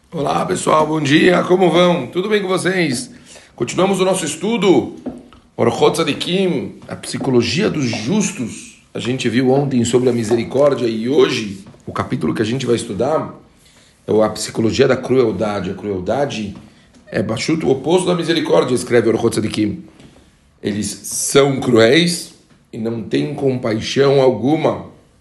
Olá pessoal, bom dia, como vão? Tudo bem com vocês? Continuamos o nosso estudo, Orchot Tzadikim, a psicologia dos justos. A gente viu ontem sobre a misericórdia e hoje o capítulo que a gente vai estudar é a psicologia da crueldade. A crueldade é baixuto o oposto da misericórdia, escreve Orchot Tzadikim. Eles são cruéis e não têm compaixão alguma.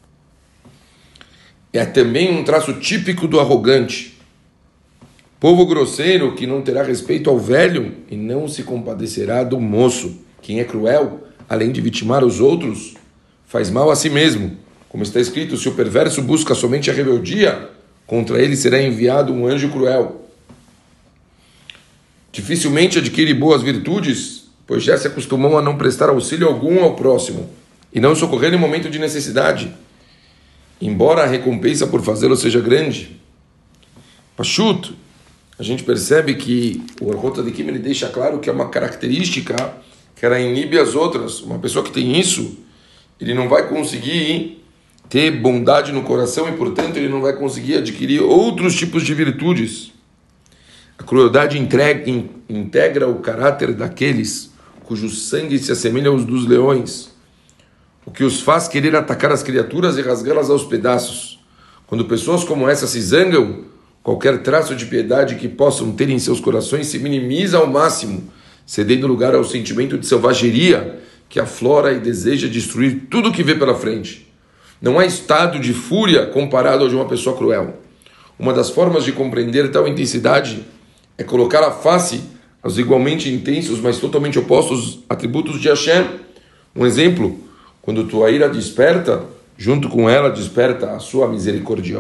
É também um traço típico do arrogante. Povo grosseiro que não terá respeito ao velho e não se compadecerá do moço. Quem é cruel, além de vitimar os outros, faz mal a si mesmo. Como está escrito, se o perverso busca somente a rebeldia, contra ele será enviado um anjo cruel. Dificilmente adquire boas virtudes, pois já se acostumou a não prestar auxílio algum ao próximo e não socorrer em momento de necessidade, embora a recompensa por fazê-lo seja grande. Pachut, a gente percebe que o Orchot Tzadikim ele deixa claro que é uma característica que ela inibe as outras. Uma pessoa que tem isso, ele não vai conseguir ter bondade no coração e, portanto, ele não vai conseguir adquirir outros tipos de virtudes. A crueldade integra o caráter daqueles cujo sangue se assemelha aos dos leões, o que os faz querer atacar as criaturas e rasgá-las aos pedaços. Quando pessoas como essa se zangam, qualquer traço de piedade que possam ter em seus corações se minimiza ao máximo, cedendo lugar ao sentimento de selvageria que aflora e deseja destruir tudo o que vê pela frente. Não há estado de fúria comparado ao de uma pessoa cruel. Uma das formas de compreender tal intensidade é colocar à face aos igualmente intensos, mas totalmente opostos atributos de Hashem. Um exemplo, quando tua ira desperta, junto com ela desperta a sua misericórdia.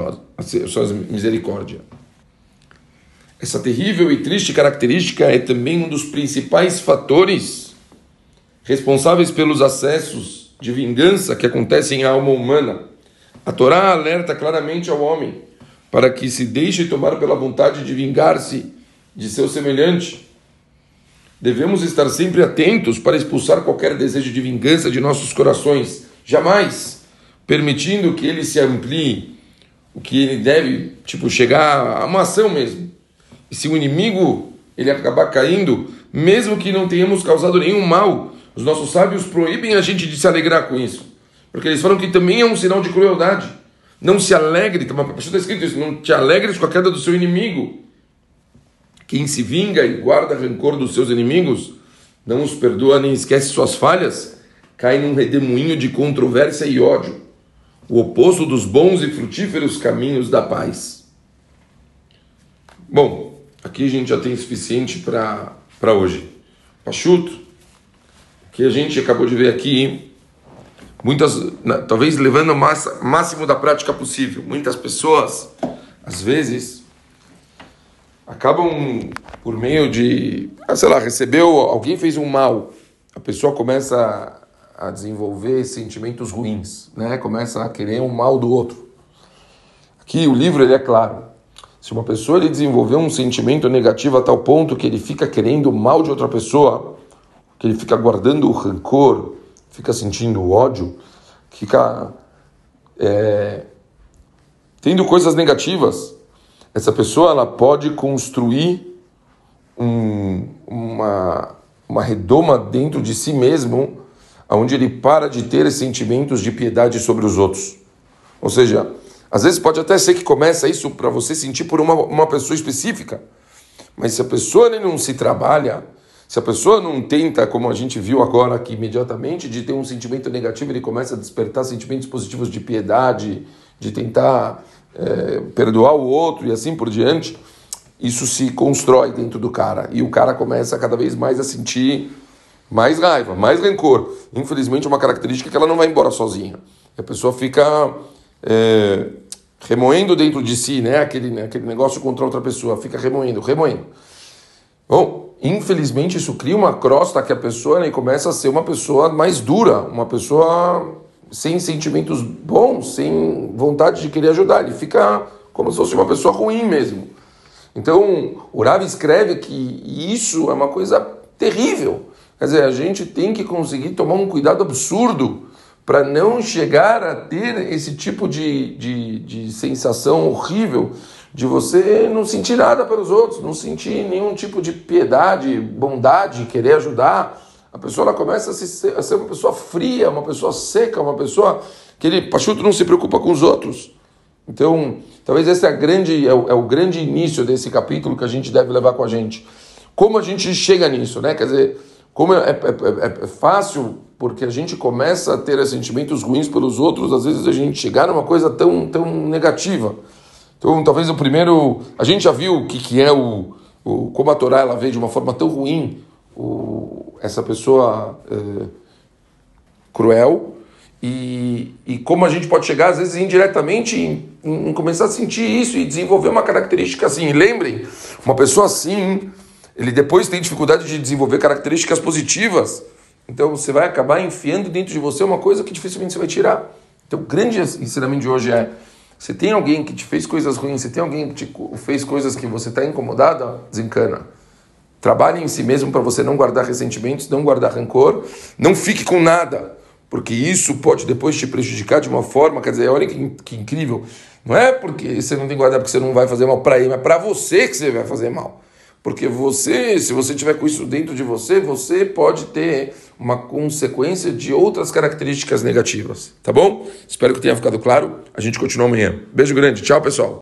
Essa terrível e triste característica é também um dos principais fatores responsáveis pelos acessos de vingança que acontecem à alma humana. A Torá alerta claramente ao homem para que se deixe tomar pela vontade de vingar-se de seu semelhante. Devemos estar sempre atentos para expulsar qualquer desejo de vingança de nossos corações, jamais permitindo que ele se amplie, o que ele deve, chegar a uma ação mesmo. E se o inimigo ele acabar caindo, mesmo que não tenhamos causado nenhum mal, os nossos sábios proíbem a gente de se alegrar com isso, porque eles falam que também é um sinal de crueldade. Não se alegre, está escrito isso, não te alegres com a queda do seu inimigo. Quem se vinga e guarda rancor dos seus inimigos, não os perdoa nem esquece suas falhas, cai num redemoinho de controvérsia e ódio, o oposto dos bons e frutíferos caminhos da paz. Bom, aqui a gente já tem suficiente para hoje. Pachuto, que a gente acabou de ver aqui, talvez levando o máximo da prática possível. Muitas pessoas, às vezes, acabam por meio de, alguém fez um mal, a pessoa começa a desenvolver sentimentos ruins, né? Começa a querer um mal do outro. Aqui o livro ele é claro. Se uma pessoa ele desenvolver um sentimento negativo a tal ponto que ele fica querendo o mal de outra pessoa, que ele fica guardando o rancor, fica sentindo ódio, fica tendo coisas negativas, essa pessoa ela pode construir uma redoma dentro de si mesmo, onde ele para de ter sentimentos de piedade sobre os outros. Ou seja, às vezes pode até ser que começa isso para você sentir por uma pessoa específica, mas se a pessoa não se trabalha, se a pessoa não tenta, como a gente viu agora aqui imediatamente, de ter um sentimento negativo, ele começa a despertar sentimentos positivos de piedade, de tentar perdoar o outro e assim por diante, isso se constrói dentro do cara, e o cara começa cada vez mais a sentir mais raiva, mais rancor. Infelizmente é uma característica que ela não vai embora sozinha. A pessoa fica remoendo dentro de si, né? Aquele negócio contra outra pessoa, fica remoendo. Bom, infelizmente isso cria uma crosta que a pessoa começa a ser uma pessoa mais dura, uma pessoa sem sentimentos bons, sem vontade de querer ajudar. Ele fica como se fosse uma pessoa ruim mesmo. Então, o Rav escreve que isso é uma coisa terrível. Quer dizer, a gente tem que conseguir tomar um cuidado absurdo para não chegar a ter esse tipo de sensação horrível de você não sentir nada pelos outros, não sentir nenhum tipo de piedade, bondade, querer ajudar. A pessoa ela começa a ser uma pessoa fria, uma pessoa seca, uma pessoa que ele, pachuto, não se preocupa com os outros. Então, talvez esse é o grande início desse capítulo que a gente deve levar com a gente. Como a gente chega nisso, né? Quer dizer, como é fácil, porque a gente começa a ter sentimentos ruins pelos outros, às vezes a gente chegar numa coisa tão negativa. Então, talvez o primeiro... A gente já viu o que é como a Torá ela vê de uma forma tão ruim essa pessoa cruel, e como a gente pode chegar, às vezes, indiretamente, em começar a sentir isso e desenvolver uma característica assim. E lembrem, uma pessoa assim, ele depois tem dificuldade de desenvolver características positivas, então você vai acabar enfiando dentro de você uma coisa que dificilmente você vai tirar. Então, o grande ensinamento de hoje é: você tem alguém que te fez coisas ruins, você tem alguém que te fez coisas que você está incomodada, desencana. Trabalhe em si mesmo para você não guardar ressentimentos, não guardar rancor, não fique com nada, porque isso pode depois te prejudicar de uma forma, quer dizer, olha que incrível, não é porque você não tem que guardar porque você não vai fazer mal para ele, mas para você que você vai fazer mal. Porque você, se você tiver com isso dentro de você, você pode ter uma consequência de outras características negativas, tá bom? Espero que tenha ficado claro, a gente continua amanhã. Beijo grande, tchau pessoal.